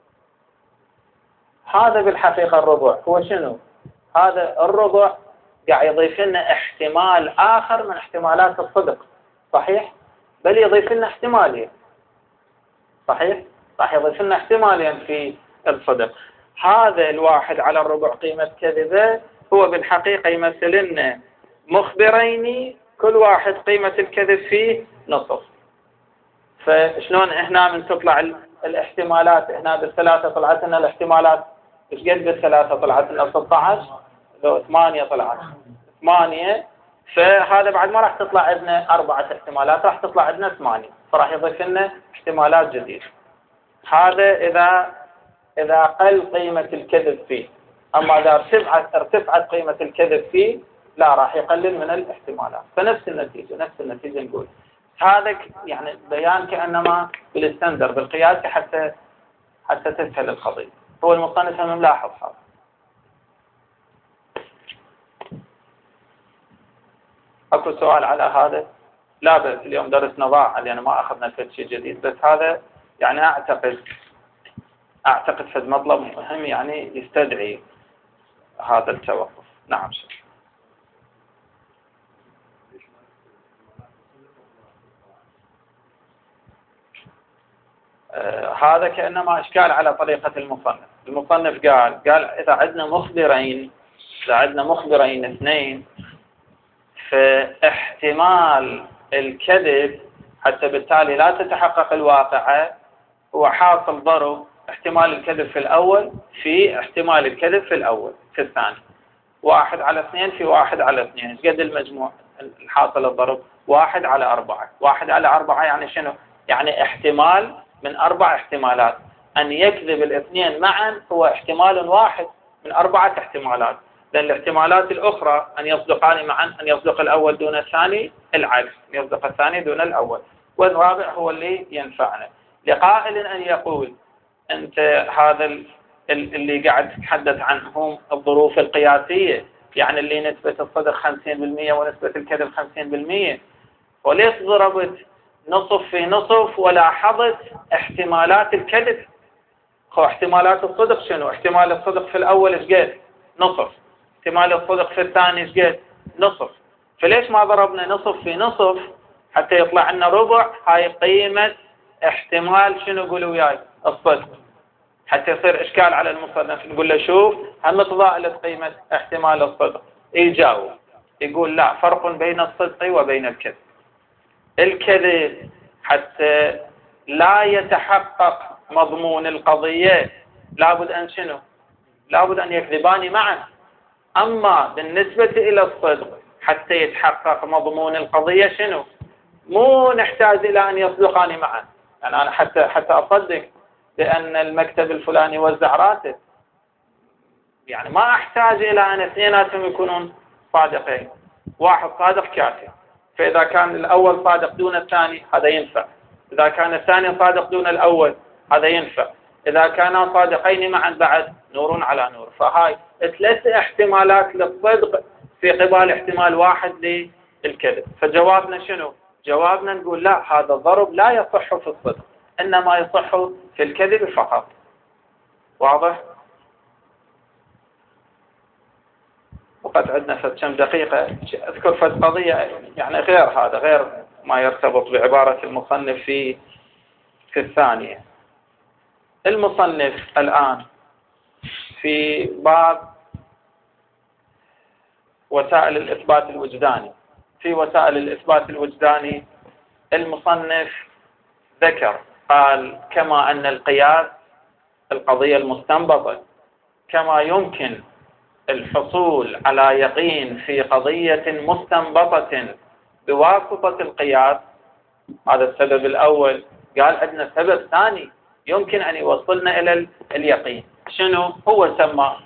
هذا بالحقيقة الربع هو شنو؟ هذا الربع قاعد يضيف لنا احتمال آخر من احتمالات الصدق، صحيح؟ بل يضيف لنا احتمالين، صحيح؟ راح يضيف لنا احتمالين في الصدق. هذا الواحد على الربع قيمة كذبه هو بالحقيقة يمثل لنا مخبرين كل واحد قيمة الكذب فيه نصف. فشلون هنا من تطلع الاحتمالات؟ هنا بالثلاثة طلعت لنا الاحتمالات ايش قد؟ بالثلاثة طلعت لنا 16، لو 8 طلعت 8. فهذا بعد ما راح تطلع عندنا 4 احتمالات، راح تطلع عندنا 8، فراح يضيف لنا احتمالات جديدة. هذا إذا قل قيمة الكذب فيه. أما إذا ارتفعت قيمة الكذب فيه لا، راح يقلل من الاحتمالات. فنفس النتيجة نقول هذا يعني بيان كأنما بالاستندر بالقياس حتى تسهل القضية. هو المصنف هم ملاحظ هذا. أكو سؤال على هذا؟ لا بس اليوم درسنا ضاع لأن ما أخذنا شيء جديد، بس هذا يعني أعتقد في مطلب مهم يعني يستدعي هذا التوقف. نعم شيخ. هذا كأنما إشكال على طريقة المصنف قال إذا عندنا مخبرين اثنين، فاحتمال الكذب حتى بالتالي لا تتحقق الواقعة هو حاصل ضرب احتمال الكذب في الأول في احتمال الكذب في الثاني. 1/2 في 1/2. ايش قد المجموع الحاصل الضرب؟ 1/4. 1/4 يعني شنو؟ يعني احتمال من 4 احتمالات. أن يكذب الاثنين معا هو احتمال واحد من 4 احتمالات، لأن الاحتمالات الأخرى أن يصدقان معا، أن يصدق الأول دون الثاني العكس، أن يصدق الثاني دون الأول، والرابع هو اللي ينفعنا. لقائل أن يقول أنت هذا اللي قاعد تتحدث عنهم الظروف القياسية، يعني اللي نسبة الصدق 50% ونسبة الكذب 50%، وليش ضربت نصف في نصف ولاحظت احتمالات الكذب؟ هو احتمالات الصدق شنو؟ احتمال الصدق في الأول ايش قد؟ نصف. احتمال الصدق في الثاني ايش قد؟ نصف. فليش ما ضربنا نصف في نصف حتى يطلع لنا ربع؟ هاي قيمة احتمال شنو؟ قولوا وياي الصدق، حتى يصير إشكال على المصنف. نقول له شوف هم تضاءلت قيمة احتمال الصدق، يجاوب يقول لا، فرق بين الصدق وبين الكذب. الكذب حتى لا يتحقق مضمون القضية لابد أن شنو؟ لابد أن يكذبان معا. أما بالنسبة إلى الصدق حتى يتحقق مضمون القضية شنو؟ مو نحتاج إلى أن يصدقان معا. يعني أنا حتى أصدق بأن المكتب الفلاني وزع راتب، يعني ما أحتاج إلى أن اثنيناتهم يكونون صادقين، واحد صادق كافي. فإذا كان الأول صادق دون الثاني هذا ينفع، إذا كان الثاني صادق دون الأول هذا ينفع، إذا كانا صادقين معا بعد نور على نور. فهاي 3 احتمالات للصدق في قبال احتمال واحد للكذب. فجوابنا شنو؟ جوابنا نقول لا، هذا الضرب لا يصح في الصدق، إنما يصح في الكذب فقط. واضح؟ وقد عندنا كم دقيقة أذكر فد قضية يعني غير ما يرتبط بعبارة المصنف في الثانية. المصنف الآن في باب وسائل الإثبات الوجداني. في وسائل الإثبات الوجداني المصنف ذكر قال كما أن القياس القضية المستنبطة كما يمكن الحصول على يقين في قضية مستنبطة بواسطة القياس. هذا السبب الأول. قال عندنا سبب ثاني يمكن أن يوصلنا إلى اليقين. شنو هو؟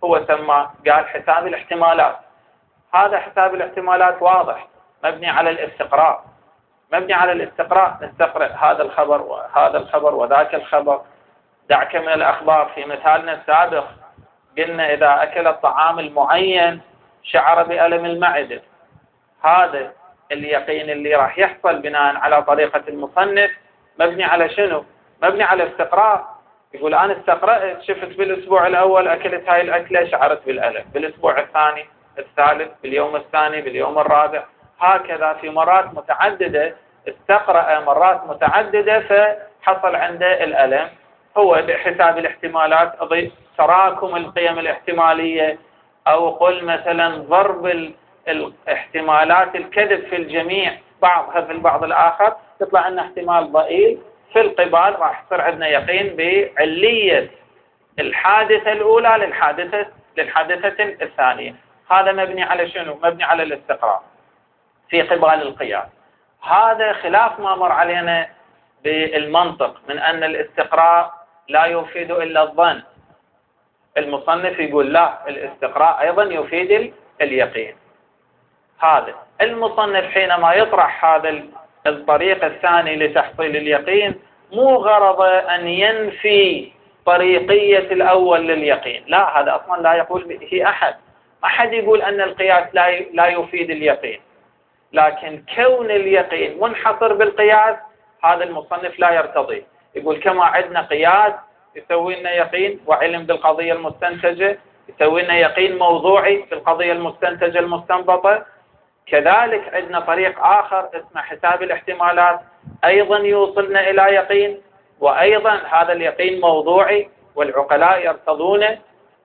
هو سمى قال حساب الاحتمالات. هذا حساب الاحتمالات واضح، مبني على الاستقراء، مبني على الاستقراء. نستقرأ هذا الخبر وهذا الخبر وذاك الخبر. دعك من الأخبار. في مثالنا السابق قلنا إذا أكل الطعام المعين شعر بألم المعدة. هذا اليقين اللي راح يحصل بناء على طريقة المصنف مبني على شنو؟ مبني على استقراء. يقول أنا استقرأت، شفت بالأسبوع الأول أكلت هاي الأكلة شعرت بالألم، بالأسبوع الثاني، الثالث، باليوم الثاني، باليوم الرابع، هكذا في مرات متعددة. استقرأ مرات متعددة فحصل عنده الألم. هو بحساب الاحتمالات أضيف تراكم القيم الاحتمالية، أو قل مثلا ضرب الاحتمالات الكذب في الجميع بعضها في البعض الآخر، يطلع لنا احتمال ضئيل في القبال راح يصير عندنا يقين بعلية الحادثة الأولى للحادثة الثانية. هذا مبني على شنو؟ مبني على الاستقراء في قبال القياس. هذا خلاف ما مر علينا بالمنطق من أن الاستقراء لا يفيد إلا الظن. المصنف يقول لا، الاستقراء أيضا يفيد اليقين. هذا المصنف حينما يطرح هذا الطريق الثاني لتحصيل اليقين مو غرض أن ينفي طريقية الأول لليقين، لا، هذا أصلا لا يقول به أحد يقول أن القياس لا يفيد اليقين، لكن كون اليقين منحصر بالقياس هذا المصنف لا يرتضي. يقول كما عندنا قياس يسوي لنا يقين وعلم بالقضية المستنتجة، يسوي لنا يقين موضوعي في القضية المستنتجة المستنبطة، كذلك عندنا طريق آخر اسمه حساب الاحتمالات أيضا يوصلنا إلى يقين، وأيضا هذا اليقين موضوعي والعقلاء يرتضونه،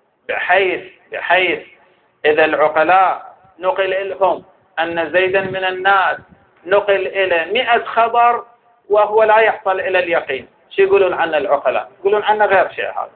بحيث إذا العقلاء نقل لهم أن زيدا من الناس نقل إلى 100 خبر وهو لا يحصل إلى اليقين، شو يقولون عنه العقلاء؟ يقولون عنه غير شيء. هذا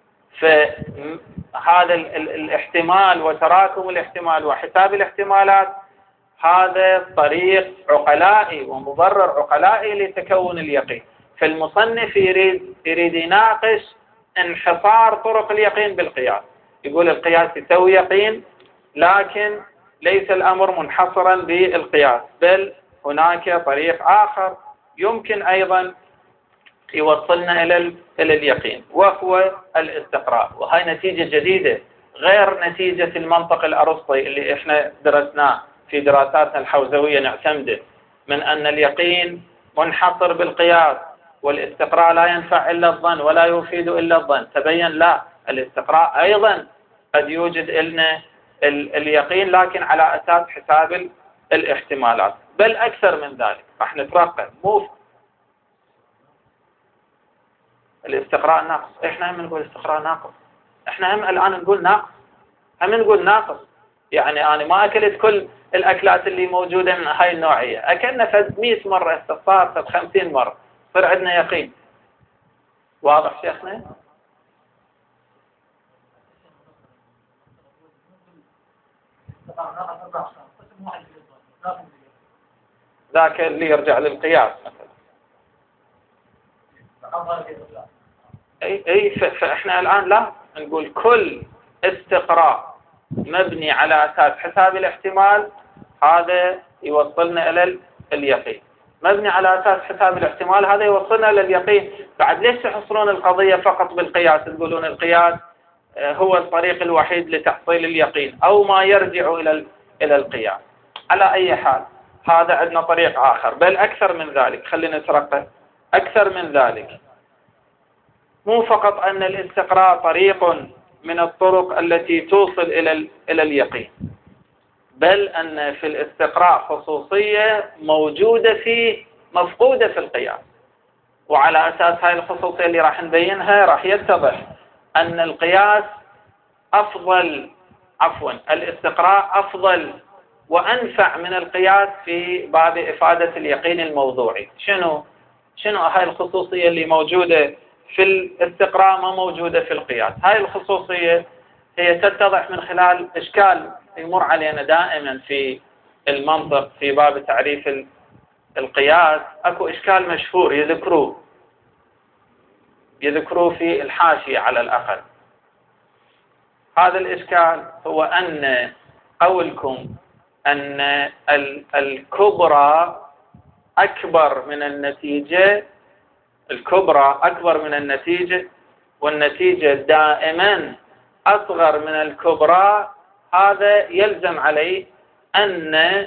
فهذا الاحتمال وتراكم الاحتمال وحساب الاحتمالات هذا طريق عقلائي ومبرر عقلائي لتكون اليقين. فالمصنف يريد يناقش انحصار طرق اليقين بالقياس. يقول القياس يسوي يقين، لكن ليس الأمر منحصرا بالقياس، بل هناك طريق آخر يمكن أيضا يوصلنا إلى اليقين، وهو الاستقراء. وهي نتيجة جديدة غير نتيجة المنطق الأرسطي اللي إحنا درسناه في دراساتنا الحوزوية، نعتمد من أن اليقين منحصر بالقياس والاستقراء لا ينفع إلا الظن ولا يفيد إلا الظن. تبين لا، الاستقراء أيضا قد يوجد لنا اليقين لكن على أساس حساب الاحتمالات، بل أكثر من ذلك. راح نترقب مو الاستقراء ناقص. إحنا هم نقول استقراء ناقص، إحنا هم الآن نقول ناقص، هم نقول ناقص. يعني أنا ما أكلت كل الأكلات اللي موجودة من هاي النوعية، أكلنا فد 100 مرة استغفار، فد 50 مرة، صار عندنا يقين. واضح شيخنا؟ ذاك اللي يرجع للقياس مثلا. اي فاحنا الآن لا نقول كل استقراء مبني على أساس حساب الاحتمال هذا يوصلنا إلى اليقين، مبني على أساس حساب الاحتمال هذا يوصلنا إلى اليقين. بعد ليش تحصرون القضية فقط بالقياس؟ تقولون القياس هو الطريق الوحيد لتحصيل اليقين أو ما يرجع إلى القياس. على أي حال هذا عندنا طريق آخر، بل أكثر من ذلك. خلينا نترقب أكثر من ذلك. مو فقط أن الاستقراء طريق من الطرق التي توصل إلى اليقين، بل أن في الاستقراء خصوصية موجودة فيه مفقودة في القياس. وعلى أساس هاي الخصوصية اللي راح نبينها راح يتضح أن القياس أفضل، الاستقراء أفضل وأنفع من القياس في باب إفادة اليقين الموضوعي. شنو هاي الخصوصية اللي موجودة في الاستقراء ما موجودة في القياس؟ هاي الخصوصية هي تتضح من خلال إشكال يمر علينا دائما في المنطق في باب تعريف القياس. أكو إشكال مشهور يذكروه في الحاشية على الأقل. هذا الإشكال هو أن قولكم أن الكبرى أكبر من النتيجة، الكبرى أكبر من النتيجة والنتيجة دائما أصغر من الكبرى، هذا يلزم عليه أن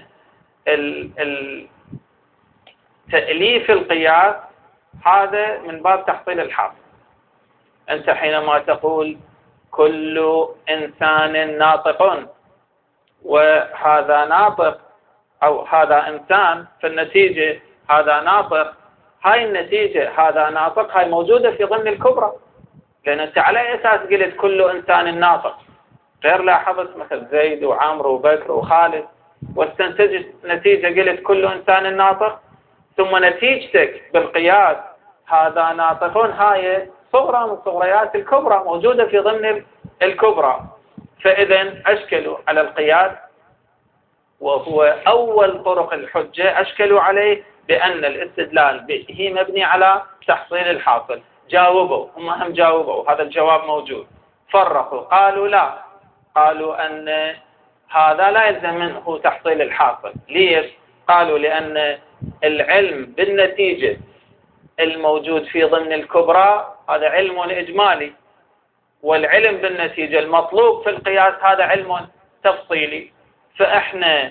تأليف القياس هذا من باب تحصيل الحاصل. أنت حينما تقول كل إنسان ناطق وهذا ناطق أو هذا إنسان، فالنتيجة هذا ناطق، هاي النتيجة هذا ناطق هاي موجودة في ضمن الكبرى، لأن أنت على أي أساس قلت كل إنسان ناطق؟ غير لاحظت مثل زيد وعمرو وبكر وخالد واستنتجت نتيجة قلت كل إنسان ناطق، ثم نتيجتك بالقياس هذا ناطق، هاي صغرى من صغريات الكبرى موجودة في ضمن الكبرى. فإذا أشكلوا على القياس، وهو أول طرق الحجة أشكلوا عليه بأن الاستدلال به مبني على تحصيل الحاصل. جاوبوا، هم جاوبوا، هذا الجواب موجود. فرقوا، قالوا لا، قالوا أن هذا لا يلزم منه تحصيل الحاصل. ليش؟ قالوا لأن العلم بالنتيجة الموجود في ضمن الكبرى هذا علم إجمالي، والعلم بالنتيجة المطلوب في القياس هذا علم تفصيلي. فإحنا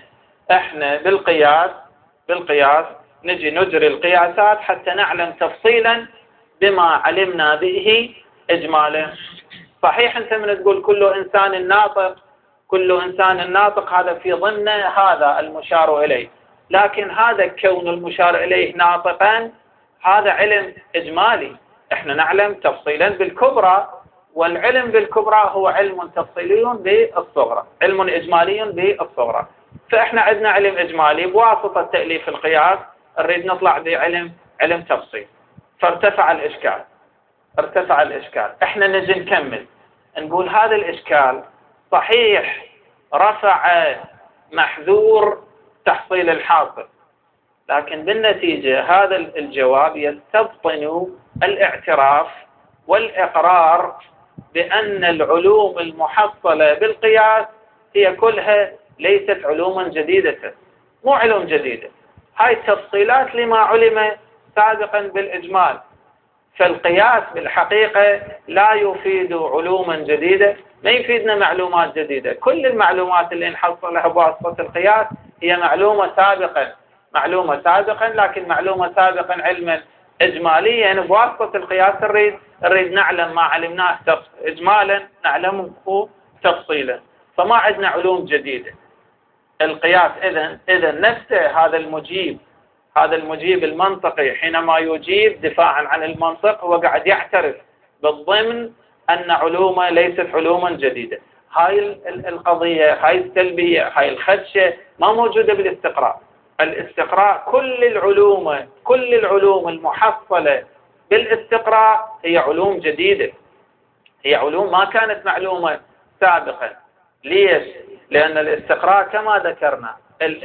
بالقياس نجي نجري القياسات حتى نعلم تفصيلا بما علمنا به إجمالا. صحيح أنت من تقول كل إنسان ناطق، كل إنسان ناطق هذا في ضمن هذا المشار إليه، لكن هذا كون المشار إليه ناطقا هذا علم إجمالي، إحنا نعلم تفصيلا بالكبرى، والعلم بالكبرى هو علم تفصيلي بالصغرى، علم إجمالي بالصغرى. فإحنا عندنا علم إجمالي بواسطة تأليف القياس نريد نطلع بعلم تفصيل، فارتفع الإشكال. إحنا نجي نكمل نقول هذا الإشكال صحيح رفع محذور تحصيل الحاصل، لكن بالنتيجة هذا الجواب يستبطن الاعتراف والإقرار بأن العلوم المحصلة بالقياس هي كلها ليست علوما جديدة، مو علوم جديدة، هاي تفصيلات لما علم سابقا بالإجمال. فالقياس بالحقيقة لا يفيد علوما جديدة، ما يفيدنا معلومات جديدة، كل المعلومات اللي نحصلها بواسطة القياس هي معلومة سابقا، لكن معلومة سابقا علما إجماليا، يعني بواسطة القياس نريد نعلم ما علمناه إجمالا نعلمه تفصيلا، فما عندنا علوم جديدة. القياس إذا نفسه هذا المجيب المنطقي حينما يجيب دفاعا عن المنطق هو قاعد يعترف بالضمن أن علومه ليست علوما جديدة. هاي القضية، هاي السلبية، هاي الخدشة ما موجودة بالاستقراء. الاستقراء كل العلوم المحصلة بالاستقراء هي علوم جديدة، هي علوم ما كانت معلومة سابقا. ليش؟ لأن الاستقراء كما ذكرنا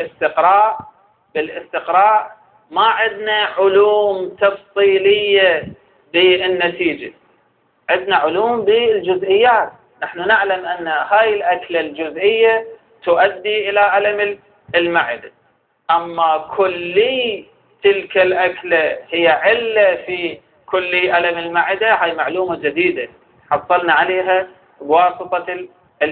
بالاستقراء ما عندنا علوم تفصيلية بالنتيجة، عندنا علوم بالجزئيات. نحن نعلم أن هاي الأكلة الجزئية تؤدي إلى ألم المعدة، أما كلي تلك الأكلة هي علة في كلي ألم المعدة، هاي معلومة جديدة حصلنا عليها بواسطة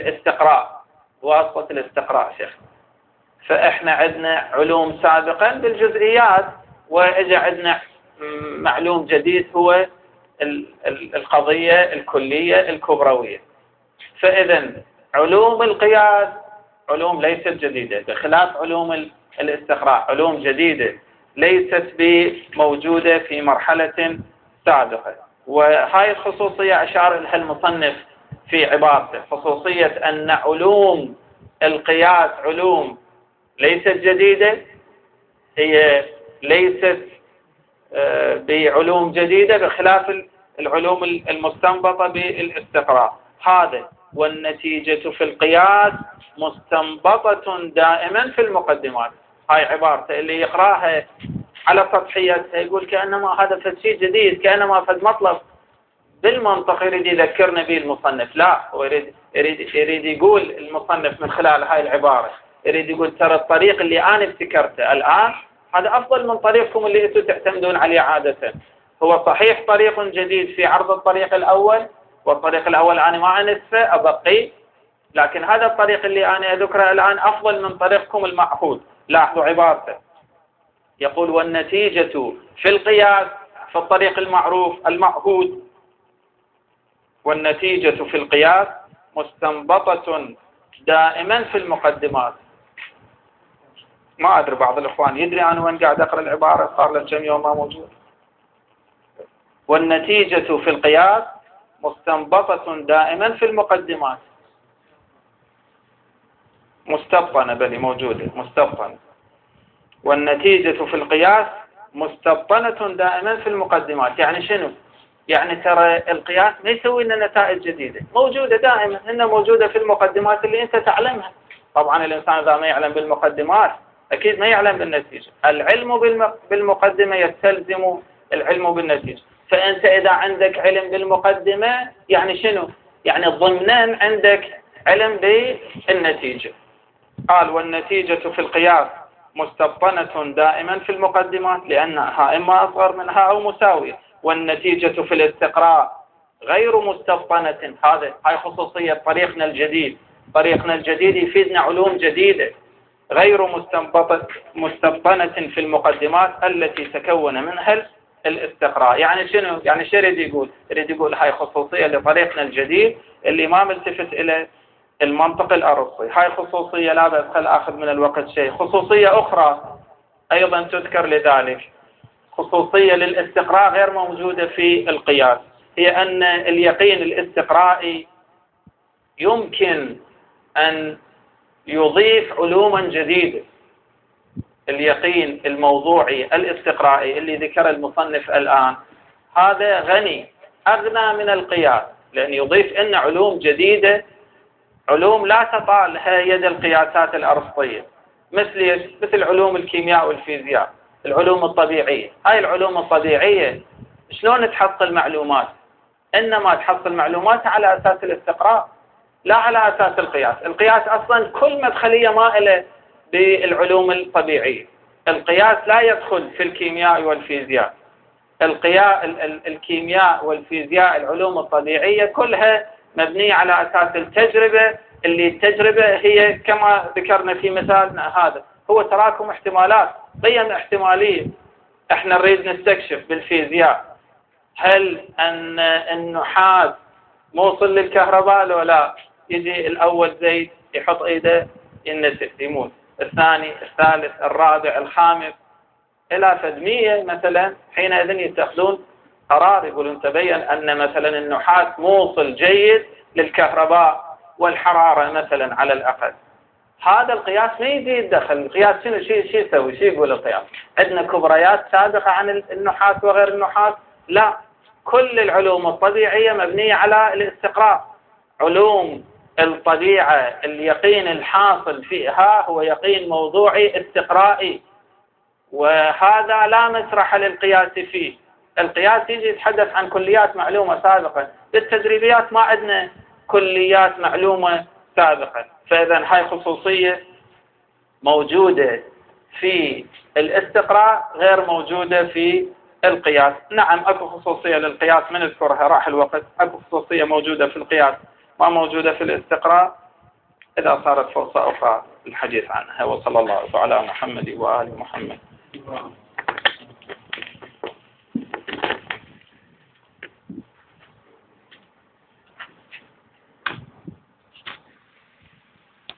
الاستقراء شيخ. فإحنا عندنا علوم سابقا بالجزئيات، وإجا عندنا معلوم جديد هو القضية الكلية الكبروية. فإذا علوم القياس علوم ليست جديدة، بخلاف علوم الاستقراء علوم جديدة ليست موجودة في مرحلة سابقة. وهاي الخصوصية أشار لها المصنف في عبارته، خصوصية أن علوم القياس علوم ليست جديدة، هي ليست بعلوم جديدة بخلاف العلوم المستنبطة بالاستقراء. هذا والنتيجة في القياس مستنبطة دائما في المقدمات. هاي عبارته اللي يقراها على سطحيتها يقول كأنما هذا فد شيء جديد، كأنما فد مطلب بالمنطق يريد يذكرنا به المصنف. لا، هو يريد يقول المصنف من خلال هاي العبارة، يريد يقول ترى الطريق اللي أنا ابتكرته الآن هذا أفضل من طريقكم اللي أنتم تعتمدون عليه عادة. هو صحيح طريق جديد في عرض الطريق الأول، والطريق الأول أنا ما أنسفه أبقيه، لكن هذا الطريق اللي أنا أذكره الآن أفضل من طريقكم المعهود. لاحظوا عبارته، يقول والنتيجة في القياس في الطريق المعروف المعهود، والنتيجة في القياس مستنبطة دائما في المقدمات. ما أدري بعض الإخوان يدري أنا وين قاعد أقرأ العبارة، صار له كم يوم ما موجود. والنتيجة في القياس مستنبطة دائما في المقدمات. مستبطنة بلي موجودة مستبطنة. والنتيجة في القياس مستبطنة دائما في المقدمات. يعني شنو؟ يعني ترى القياس ما يسوي لنا نتائج جديدة، موجودة دائما، إنها موجودة في المقدمات اللي أنت تعلمها. طبعا الإنسان إذا ما يعلم بالمقدمات أكيد ما يعلم بالنتيجة. العلم بالمقدمة يستلزم العلم بالنتيجة. فأنت إذا عندك علم بالمقدمة يعني شنو؟ يعني ضمنان عندك علم بالنتيجة. قال والنتيجة في القياس مستبطنة دائما في المقدمات لأنها إما أصغر منها أو مساوية. والنتيجة في الاستقراء غير مستبطنة. هاي خصوصية طريقنا الجديد. طريقنا الجديد يفيدنا علوم جديدة غير مستبطنة في المقدمات التي تكون منها الاستقراء. يعني شنو؟ يعني شو يريد يقول؟ يريد يقول هاي خصوصية لطريقنا الجديد اللي ما ملتفت إلى المنطق الأرسطي. هاي خصوصية لا بأس، خل أخذ من الوقت شيء. خصوصية أخرى أيضا تذكر لذلك، خصوصية للاستقراء غير موجودة في القياس، هي أن اليقين الاستقرائي يمكن أن يضيف علوما جديدة. اليقين الموضوعي الاستقرائي اللي ذكر المصنف الآن هذا غني أغنى من القياس، لأن يضيف لنا علوم جديدة، علوم لا تطالها يد القياسات الأرسطية، مثل علوم الكيمياء والفيزياء، العلوم الطبيعية. هاي العلوم الطبيعية شلون تحصل معلومات؟ إنما تحصل معلومات على أساس الاستقراء لا على أساس القياس. القياس أصلا كل مدخلية مائلة بالعلوم الطبيعية. القياس لا يدخل في الكيمياء والفيزياء. الكيمياء والفيزياء العلوم الطبيعية كلها مبنية على أساس التجربة، اللي التجربة هي كما ذكرنا في مثالنا هذا هو تراكم احتمالات، قيم احتمالية. احنا نريد نستكشف بالفيزياء هل أن النحاس موصل للكهرباء لو لا. يجي الأول زيد يحط ايده ينسف يموت، الثاني الثالث الرابع الخامس إلى فدمية مثلا، حينئذ يتخذون قرار يقولون تبين أن مثلا النحاس موصل جيد للكهرباء والحرارة مثلا على الأقل. هذا القياس ما يجي يتدخل. القياس شنو شيء يسوي؟ شيء يقول القياس؟ عندنا كبريات سابقة عن النحاس وغير النحاس؟ لا، كل العلوم الطبيعية مبنية على الاستقراء. علوم الطبيعة اليقين الحاصل فيها هو يقين موضوعي استقرائي، وهذا لا مسرح للقياس فيه. القياس يجي يتحدث عن كليات معلومة سابقا، بالتجريبيات ما عندنا كليات معلومة سابقا. فإذا هاي خصوصية موجودة في الاستقراء غير موجودة في القياس. نعم أكو خصوصية للقياس من نذكرها راح الوقت، أكو خصوصية موجودة في القياس ما موجودة في الاستقراء، إذا صارت فرصة أخرى الحديث عنها. وصلى الله على محمد وآل محمد.